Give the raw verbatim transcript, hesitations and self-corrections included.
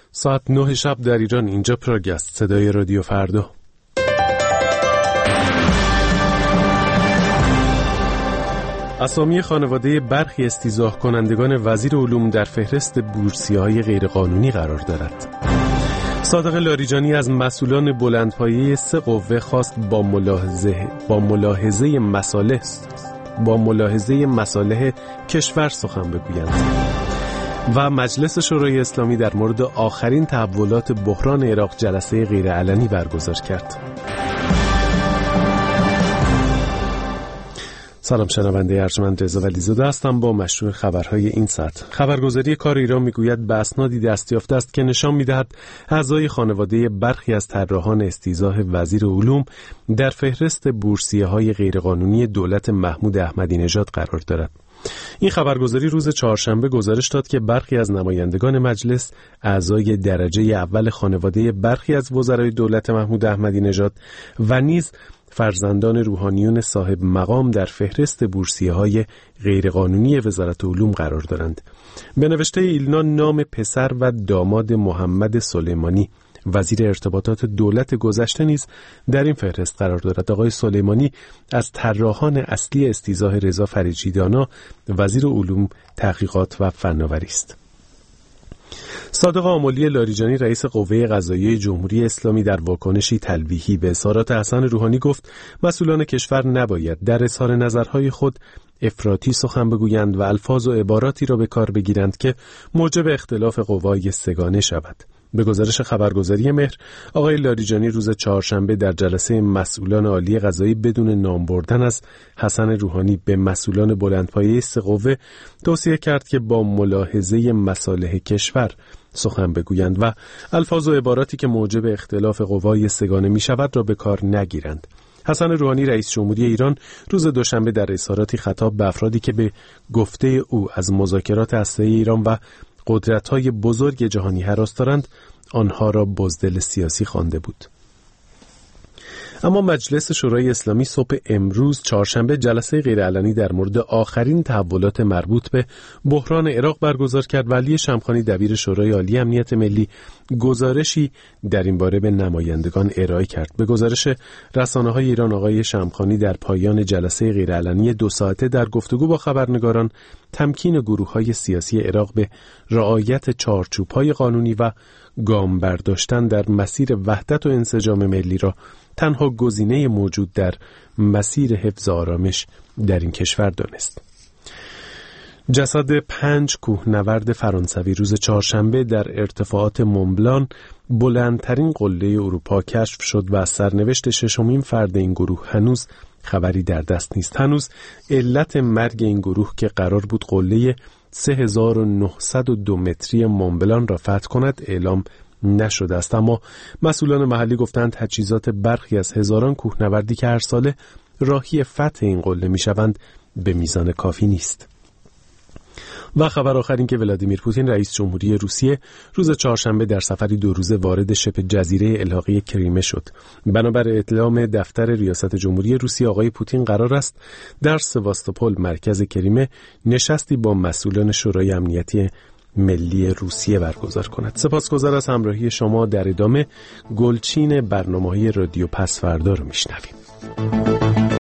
ساعت نه شب در ایران. اینجا پراگست، صدای رادیو فردا. اسامی خانواده برخی استیضاح کنندگان وزیر علوم در فهرست بورسیه‌های غیرقانونی قرار دارد. صادق لاریجانی از مسئولان بلندپایه سه قوه خواست با ملاحظه با ملاحظه مصالح با ملاحظه مصالح کشور سخن بگویند. و مجلس شورای اسلامی در مورد آخرین تحولات بحران عراق جلسه غیرعلنی برگزار کرد. سلام، شنونده ارجمند رضا ولیزاده هستم با مشروع خبرهای این ساعت. خبرگزاری کار ایران میگوید به اسنادی دستیافته است که نشان میدهد اعضای خانواده برخی از طراحان استیضاح وزیر علوم در فهرست بورسیه‌های غیرقانونی دولت محمود احمدی نژاد قرار دارد. این خبرگزاری روز چهارشنبه گزارش داد که برخی از نمایندگان مجلس اعضای درجه اول خانواده برخی از وزرای دولت محمود احمدی نژاد و نیز فرزندان روحانیون صاحب مقام در فهرست بورسیه‌های غیرقانونی وزارت علوم قرار دارند. به نوشته ایلنا نام پسر و داماد محمد سلیمانی وزیر ارتباطات دولت گذشته نیز در این فهرست قرار دارد. آقای سلیمانی از طراحان اصلی استیضاح رضا فریجیدانا وزیر علوم، تحقیقات و فناوری است. صادق آملی لاریجانی رئیس قوه قضاییه جمهوری اسلامی در واکنشی تلویحی به اظهارات حسن روحانی گفت مسئولان کشور نباید در اظهار نظرهای خود افراطی سخن بگویند و الفاظ و عباراتی را به کار بگیرند که موجب اختلاف قوای سگانه شود. به گزارش خبرگزاری مهر، آقای لاریجانی روز چهارشنبه در جلسه مسئولان عالی قضایی بدون نام بردن از حسن روحانی به مسئولان بلندپایه سه قوه توصیه کرد که با ملاحظه مصالح کشور سخن بگویند و الفاظ و عباراتی که موجب اختلاف قوای سگانه می شود را به کار نگیرند. حسن روحانی رئیس جمهوری ایران روز دوشنبه در اظهاراتی خطاب به افرادی که به گفته او از مذاکرات هسته‌ای ایران و قدرت‌های بزرگ جهانی هراس دارند، آنها را بزدل سیاسی خوانده بود. اما مجلس شورای اسلامی صبح امروز چهارشنبه جلسه غیرعلنی در مورد آخرین تحولات مربوط به بحران عراق برگزار کرد و علی شمخانی دبیر شورای عالی امنیت ملی گزارشی در این باره به نمایندگان ارائه کرد. به گزارش رسانه‌های ایران، آقای شمخانی در پایان جلسه غیرعلنی دو ساعته در گفتگو با خبرنگاران تمکین گروه‌های سیاسی عراق به رعایت چارچوب‌های قانونی و گام برداشتن در مسیر وحدت و انسجام ملی را تنها گزینه موجود در مسیر حفظ آرامش در این کشور دانست. جسد پنج کوهنورد فرانسوی روز چهارشنبه در ارتفاعات مونبلان، بلندترین قله اروپا، کشف شد و از سرنوشت ششمین فرد این گروه هنوز خبری در دست نیست. هنوز علت مرگ این گروه که قرار بود قله سه هزار و نهصد و دو متری مونبلان را فتح کند اعلام نشده است، اما مسئولان محلی گفتند تجهیزات برخی از هزاران کوهنوردی که هر ساله راهی فتح این قله میشوند به میزان کافی نیست. و خبر آخر این که ولادیمیر پوتین رئیس جمهوری روسیه روز چهارشنبه در سفری دو روزه وارد شبه جزیره الحاقی کریمه شد. بنابر اعلام دفتر ریاست جمهوری روسیه، آقای پوتین قرار است در سواستوپول مرکز کریمه نشستی با مسئولان شورای امنیتی ملی روسیه برگزار کند. سپاسگزار از همراهی شما. در ادامه گلچین برنامه‌های رادیو پسفردا رو میشنویم.